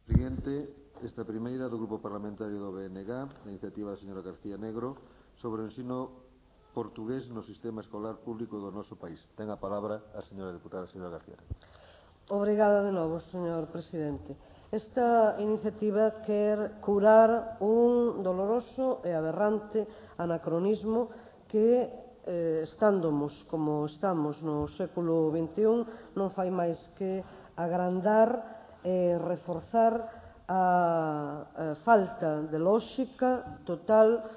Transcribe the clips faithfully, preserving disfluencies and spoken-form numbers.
Siguiente, esta primeira do Grupo Parlamentario do B N G, a iniciativa da señora García Negro, sobre o ensino portugués no sistema escolar público do noso país. Ten a palabra a señora deputada, a señora García Negro. Obrigada de novo, señor presidente. Esta iniciativa quer curar un doloroso e aberrante anacronismo que, eh, estándomos como estamos no século vinte e un, non fai máis que agrandar e reforzar a, a falta de lóxica total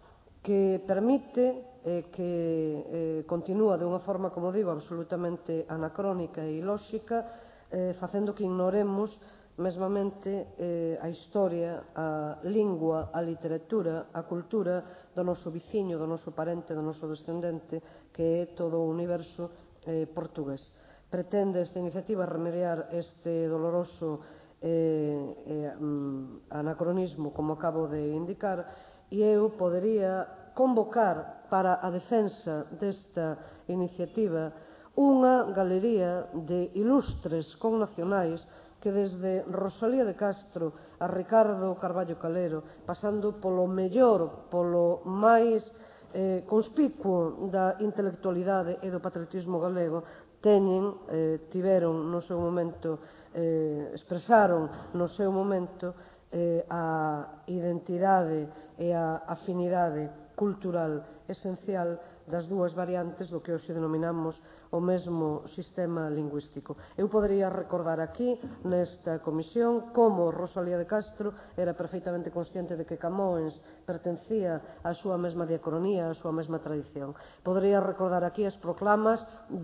que permite eh, que eh, continúa de unha forma, como digo, absolutamente anacrónica e ilóxica, eh, facendo que ignoremos mesmamente eh, a historia, a lingua, a literatura, a cultura do noso viciño, do noso parente, do noso descendente, que é todo o universo eh, portugués. Pretende esta iniciativa remediar este doloroso eh, eh, anacronismo, como acabo de indicar, e eu podería convocar para a defensa desta iniciativa unha galería de ilustres connacionais que desde Rosalía de Castro a Ricardo Carballo Calero, pasando polo mellor, polo máis eh, conspicuo da intelectualidade e do patriotismo galego, teñen, eh, tiveron no seu momento, eh, expresaron no seu momento eh, a identidade e a afinidade cultural esencial das dúas variantes do que hoxe denominamos o mesmo sistema lingüístico. Eu podería recordar aquí, nesta comisión, como Rosalía de Castro era perfeitamente consciente de que Camões pertencía á súa mesma diacronía, á súa mesma tradición. Podería recordar aquí as proclamas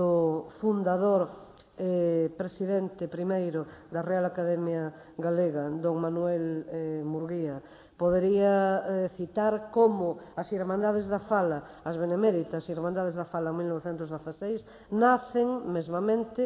do fundador eh, presidente primeiro da Real Academia Galega, don Manuel eh, Murguía. Podería eh, citar como as Irmandades da Fala, as beneméritas Irmandades da Fala en mil novecentos dezaseis, nacen mesmamente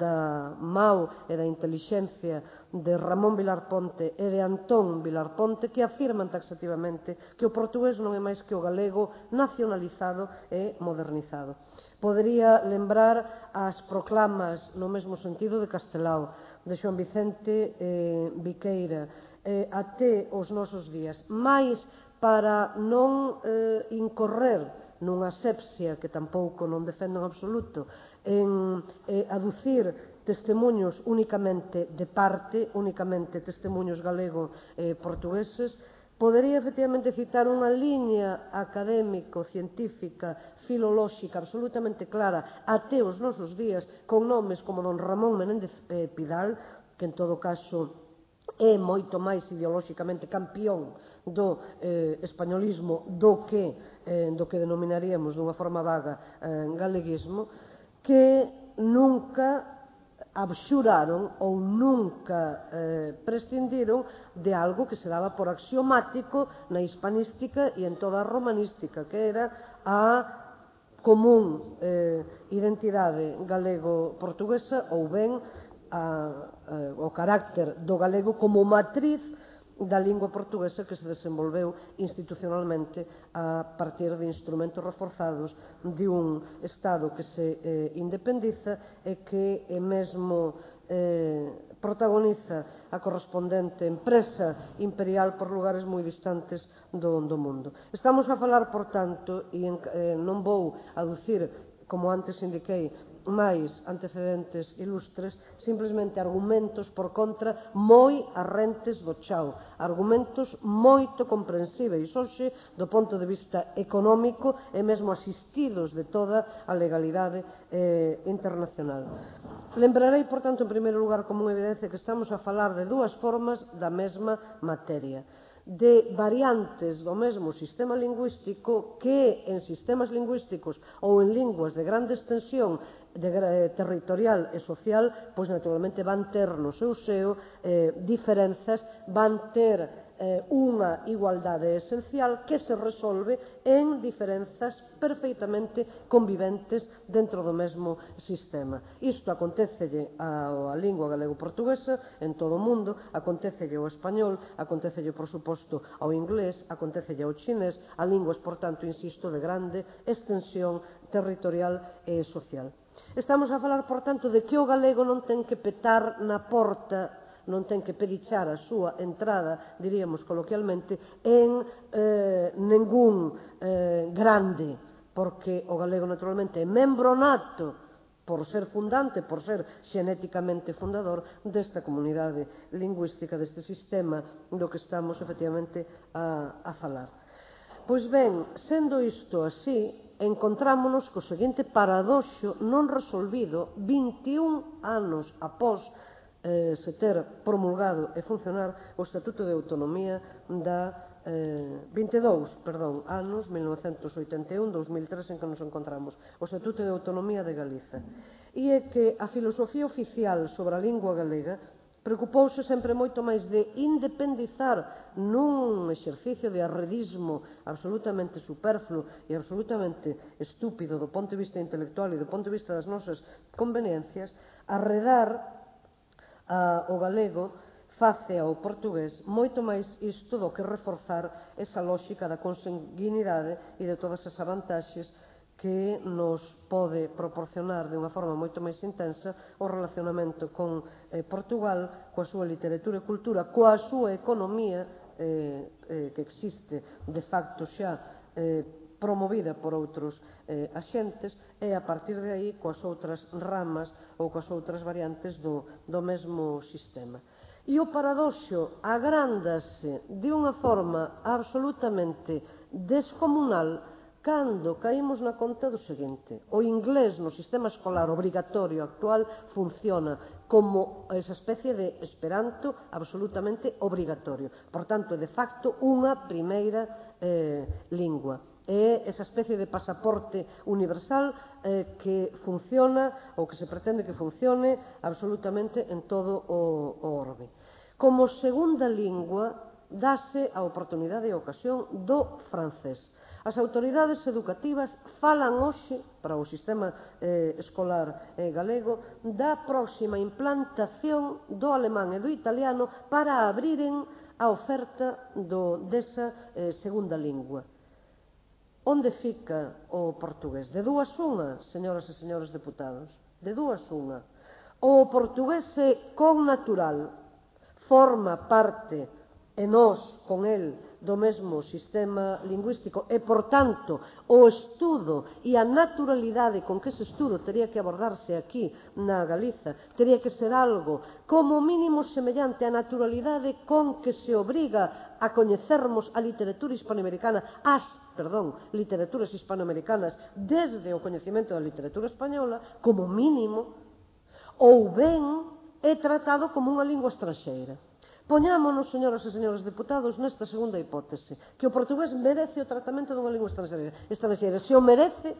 da mau e da intelixencia de Ramón Vilar Ponte e de Antón Vilar Ponte, que afirman taxativamente que o portugués non é máis que o galego nacionalizado e modernizado. Podería lembrar as proclamas no mesmo sentido de Castelao, de Xoán Vicente eh, Viqueira, eh, até os nosos días, máis para non eh, incorrer nunha asepsia que tampouco non defendo en absoluto, en eh, aducir testemunhos únicamente de parte, únicamente testemunhos galego-portugueses, podería efectivamente citar unha liña académico-científica, filolóxica, absolutamente clara, até os nosos días, con nomes como don Ramón Menéndez eh, Pidal, que en todo caso é moito máis ideolóxicamente campión do eh, españolismo do que, eh, do que denominaríamos dunha forma vaga eh, galeguismo, que nunca abxuraron ou nunca eh, prescindiron de algo que se daba por axiomático na hispanística e en toda a romanística, que era a común eh, identidade galego-portuguesa ou ben A, a, o carácter do galego como matriz da lingua portuguesa que se desenvolveu institucionalmente a partir de instrumentos reforzados de un Estado que se eh, independiza e que eh, mesmo eh, protagoniza a correspondente empresa imperial por lugares moi distantes do, do mundo. Estamos a falar, por tanto, e eh, non vou aducir, como antes indiquei, máis antecedentes ilustres, simplesmente argumentos por contra moi arrentes do chao, argumentos moito comprensíveis hoxe do ponto de vista económico e mesmo asistidos de toda a legalidade eh, internacional. Lembrarei, por tanto, en primeiro lugar, como unha evidencia, que estamos a falar de dúas formas da mesma materia, de variantes do mesmo sistema lingüístico que en sistemas lingüísticos ou en linguas de grande extensión de, eh, territorial e social, pois naturalmente van ter no seu seo eh, diferenzas, van ter eh, unha igualdade esencial que se resolve en diferenzas perfeitamente conviventes dentro do mesmo sistema. Isto acontecelle á lingua galego-portuguesa en todo o mundo, acontecelle ao español, acontecelle, por suposto, ao inglés, acontecelle ao chinés, a linguas, por tanto, insisto, de grande extensión territorial e social. Estamos a falar, por tanto, de que o galego non ten que petar na porta non ten que perichar a súa entrada, diríamos coloquialmente, en eh, ningún eh, grande, porque o galego naturalmente é membro nato por ser fundante, por ser xenéticamente fundador desta comunidade lingüística, deste sistema do que estamos efectivamente a, a falar. Pois ben, sendo isto así, encontrámonos co seguinte paradoxo non resolvido vinte e un anos após eh, se ter promulgado e funcionar o Estatuto de Autonomía da eh, vinte e dous, perdón, anos mil novecentos oitenta e un a dos mil tres en que nos encontramos, o Estatuto de Autonomía de Galiza. E é que a filosofía oficial sobre a lingua galega preocupouse sempre moito máis de independizar nun exercicio de arredismo absolutamente superfluo e absolutamente estúpido do ponto de vista intelectual e do ponto de vista das nosas conveniencias, arredar a, o galego face ao portugués moito máis isto do que reforzar esa lógica da consanguinidade e de todas as vantaxes que nos pode proporcionar de unha forma moito máis intensa o relacionamento con eh, Portugal, coa súa literatura e cultura, coa súa economía eh, eh, que existe de facto xa eh, promovida por outros eh, axentes e a partir de aí coas outras ramas ou coas outras variantes do, do mesmo sistema. E o paradoxo agrándase de unha forma absolutamente descomunal cando caímos na conta do seguinte: o inglés no sistema escolar obrigatorio actual funciona como esa especie de esperanto absolutamente obrigatorio. Por tanto, de facto, unha primeira eh, lingua. É esa especie de pasaporte universal eh, que funciona ou que se pretende que funcione absolutamente en todo o, o orbe. Como segunda lingua, dase a oportunidade e a ocasión do francés. As autoridades educativas falan hoxe, para o sistema eh, escolar eh, galego, da próxima implantación do alemán e do italiano para abriren a oferta do, desa eh, segunda lingua. Onde fica o portugués? De dúas unha, señoras e señores deputados, de dúas unha. O portugués é con natural, forma parte, e nós, con el, do mesmo sistema lingüístico e, por tanto, o estudo e a naturalidade con que ese estudo teria que abordarse aquí na Galiza teria que ser algo como mínimo semellante á naturalidade con que se obriga a coñecermos a literatura hispanoamericana, as, perdón, literaturas hispanoamericanas desde o coñecemento da literatura española, como mínimo, ou ben é tratado como unha lingua estranxeira. Poñámonos, señoras e señores deputados, nesta segunda hipótese, que o portugués merece o tratamento dunha lingua estranxeira. estranxeira. Se o merece,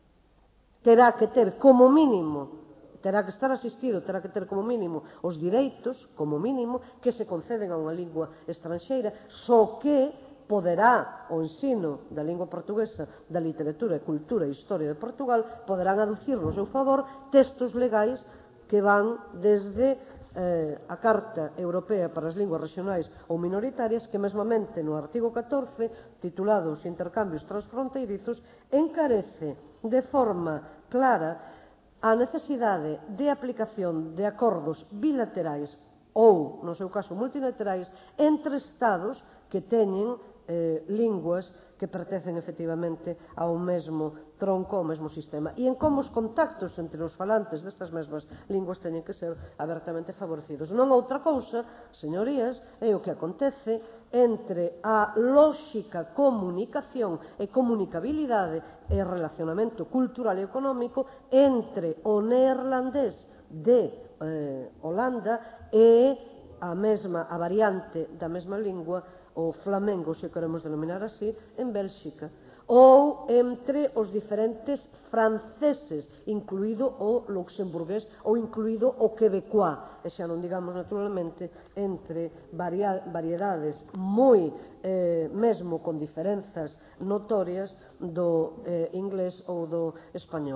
terá que ter como mínimo, terá que estar asistido, terá que ter como mínimo os direitos, como mínimo, que se conceden a unha lingua estranxeira, só que poderá o ensino da lingua portuguesa, da literatura, cultura e historia de Portugal, poderán aducir no seu favor textos legais que van desde eh, a Carta Europea para as Linguas Regionais ou Minoritarias, que mesmamente no artigo catorce, titulado Os intercambios transfronteirizos, encarece de forma clara a necesidade de aplicación de acordos bilaterais ou, no seu caso, multilaterais entre Estados que teñen eh, linguas que pertencen efectivamente ao mesmo tronco, ao mesmo sistema, e en como os contactos entre os falantes destas mesmas linguas teñen que ser abertamente favorecidos. Non outra cousa, señorías, é o que acontece entre a lóxica comunicación e comunicabilidade e relacionamento cultural e económico entre o neerlandés de eh, Holanda e a mesma, a variante da mesma lingua, o flamengo, se queremos denominar así, en Bélxica, ou entre os diferentes franceses, incluído o luxemburgués ou incluído o quebecois, e xa non digamos naturalmente entre variedades moi eh, mesmo con diferenzas notorias do eh, inglés ou do español.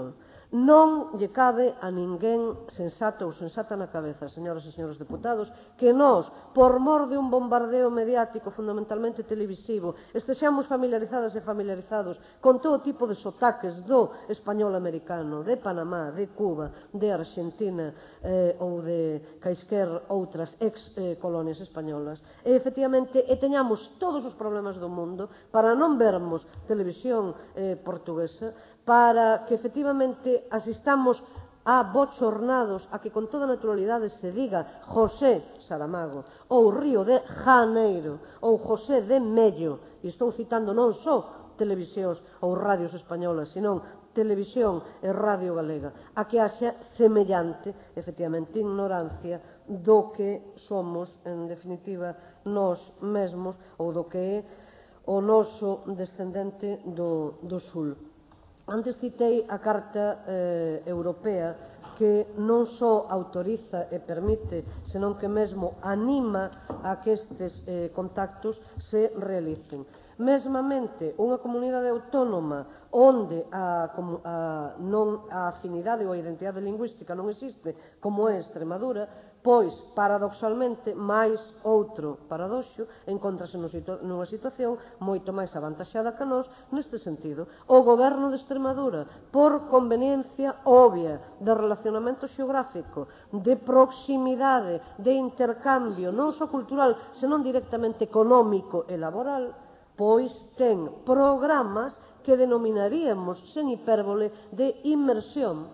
Non lle cabe a ninguén sensato ou sensata na cabeza, señoras e señores deputados, que nós, por mor de un bombardeo mediático fundamentalmente televisivo, estexamos familiarizadas e familiarizados con todo tipo de sotaques do español americano, de Panamá, de Cuba, de Argentina eh, ou de caisquer outras ex-colonias españolas, e efectivamente e teñamos todos os problemas do mundo para non vermos televisión eh, portuguesa, para que efectivamente asistamos a bochornados a que con toda naturalidade se diga José Saramago ou Río de Janeiro ou José de Mello, e estou citando non só televisións ou radios españolas, senón televisión e radio galega, a que haxa semellante, efectivamente, ignorancia do que somos, en definitiva, nós mesmos ou do que é o noso descendente do, do sul. Antes citei a Carta eh, Europea, que non só autoriza e permite, senón que mesmo anima a que estes eh, contactos se realicen. Mesmamente, unha comunidade autónoma onde a, a, non, a afinidade ou a identidade lingüística non existe, como é Extremadura, pois, paradoxalmente, máis outro paradoxo, encontrase nunha situación moito máis avantaxada que nós neste sentido. O goberno de Extremadura, por conveniencia obvia de relacionamento xeográfico, de proximidade, de intercambio, non só cultural, senón directamente económico e laboral, pois ten programas que denominaríamos, sen hipérbole, de inmersión,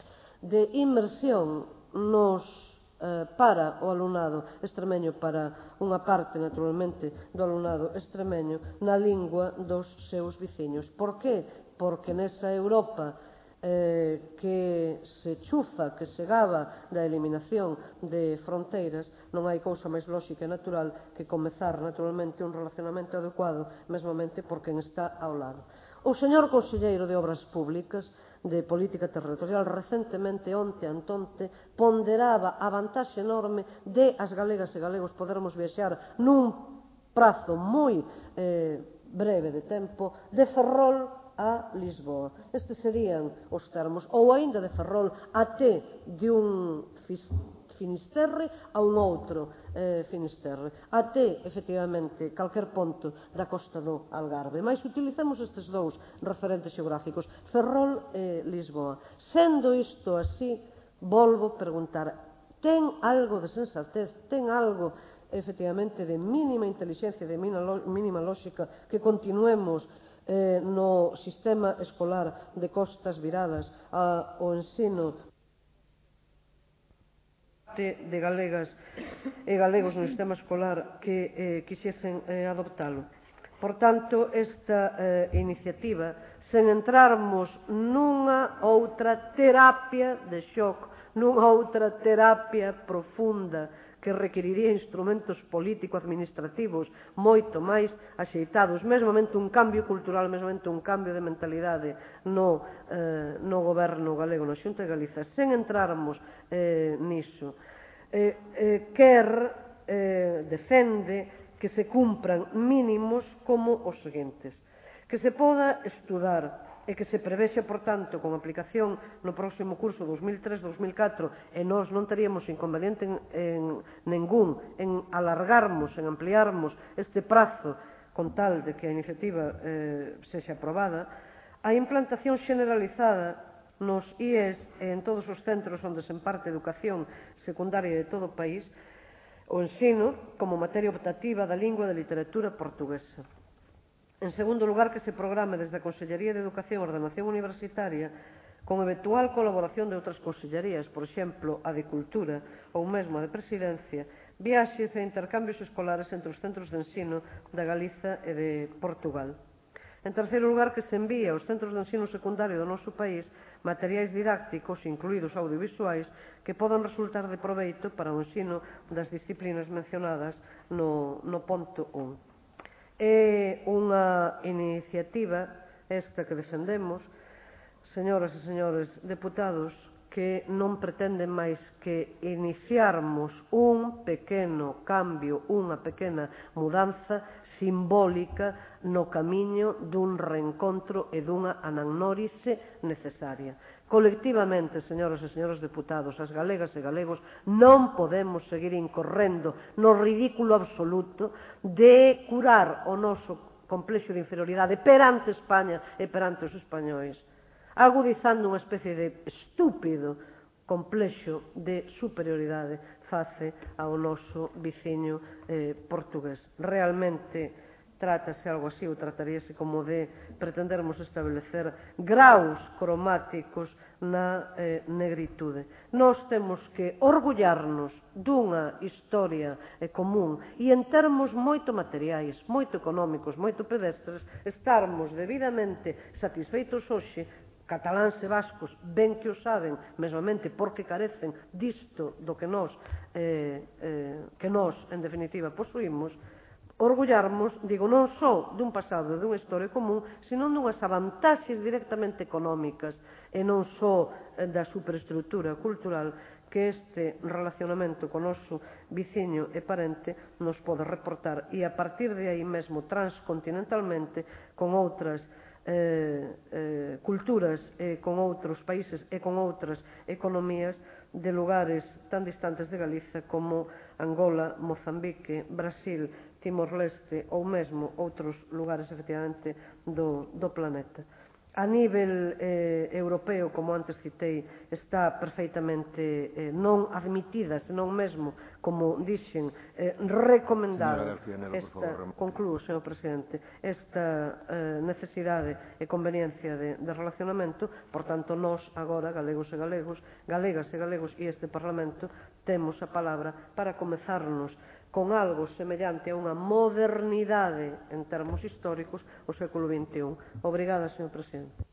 de inmersión nos para o alumnado extremeño, para unha parte, naturalmente, do alumnado extremeño na lingua dos seus veciños. Por que? Porque nesa Europa eh, que se chufa, que se gaba da eliminación de fronteiras, non hai cousa máis lóxica e natural que comezar, naturalmente, un relacionamento adecuado, mesmamente por quen está ao lado. O señor conselleiro de Obras Públicas de Política Territorial recentemente, onte antonte, ponderaba a vantaxe enorme de as galegas e galegos podermos viaxar nun prazo moi eh, breve de tempo de Ferrol a Lisboa. Estes serían os termos, ou aínda de Ferrol até de un Finisterre a un outro eh, Finisterre, até, efectivamente, calquer ponto da costa do Algarve. Mais utilizamos estes dous referentes xeográficos, Ferrol e Lisboa. Sendo isto así, volvo preguntar, ten algo de sensatez, ten algo, efectivamente, de mínima inteligencia, de mínima lógica, que continuemos eh, no sistema escolar de costas viradas ao ensino de galegas e galegos no sistema escolar que eh, quixesen eh, adoptalo. Por tanto, esta eh, iniciativa, sen entrarmos nunha outra terapia de shock, nunha outra terapia profunda que requeriría instrumentos político-administrativos moito máis axeitados, mesmamente un cambio cultural, mesmamente un cambio de mentalidade no, eh, no goberno galego, na Xunta de Galiza, sen entrarmos eh, niso. Eh, eh, quer eh, defende que se cumpran mínimos como os seguintes: que se poda estudar e que se prevexe, por tanto, con aplicación no próximo curso dos mil tres dos mil catro, e nós non teríamos inconveniente en, en ningún en alargarmos, en ampliarmos este prazo con tal de que a iniciativa eh, sexa aprobada, a implantación generalizada nos I E S e en todos os centros onde se imparte educación secundaria de todo o país, o ensino como materia optativa da lingua e da literatura portuguesa. En segundo lugar, que se programe desde a Consellería de Educación e Ordenación Universitaria, con eventual colaboración de outras consellerías, por exemplo, a de Cultura ou mesmo a de Presidencia, viaxes e intercambios escolares entre os centros de ensino da Galiza e de Portugal. En terceiro lugar, que se envíe aos centros de ensino secundario do noso país materiais didácticos, incluídos audiovisuais, que podan resultar de proveito para o ensino das disciplinas mencionadas no, no ponto un. É unha iniciativa esta que defendemos, señoras e señores deputados, que non pretenden máis que iniciarmos un pequeno cambio, unha pequena mudanza simbólica no camiño dun reencontro e dunha anagnórise necesaria. Colectivamente, señoras e señores deputados, as galegas e galegos non podemos seguir incorrendo no ridículo absoluto de curar o noso complexo de inferioridade perante España e perante os españois, agudizando unha especie de estúpido complexo de superioridade face ao noso veciño eh, portugués. Realmente trátase algo así, ou trataríase como de pretendermos establecer graus cromáticos na eh, negritude. Nós temos que orgullarnos dunha historia eh, común e en termos moito materiais, moito económicos, moito pedestres, estarmos debidamente satisfeitos hoxe, cataláns e vascos ben que o saben, mesmamente porque carecen disto do que nós, eh, eh, que nós, en definitiva, posuímos, orgullarmos, digo, non só dun pasado e dunha historia común, sino dunhas avantaxes directamente económicas e non só da superestructura cultural que este relacionamento co noso veciño e parente nos pode reportar e a partir de aí mesmo transcontinentalmente con outras eh, eh, culturas e con outros países e con outras economías de lugares tan distantes de Galiza como Angola, Mozambique, Brasil, Timor-Leste ou mesmo outros lugares efectivamente do, do planeta. A nivel eh, europeo, como antes citei, está perfeitamente eh, non admitida, senón mesmo, como dixen, eh, recomendada esta, concluo, señor Presidente, esta eh, necesidade e conveniencia de, de relacionamento. Por tanto, nós agora, galegos e galegos, galegas e galegos e este Parlamento, temos a palabra para comezarnos con algo semellante a unha modernidade en termos históricos o século vinte e un. Obrigada, señor Presidente.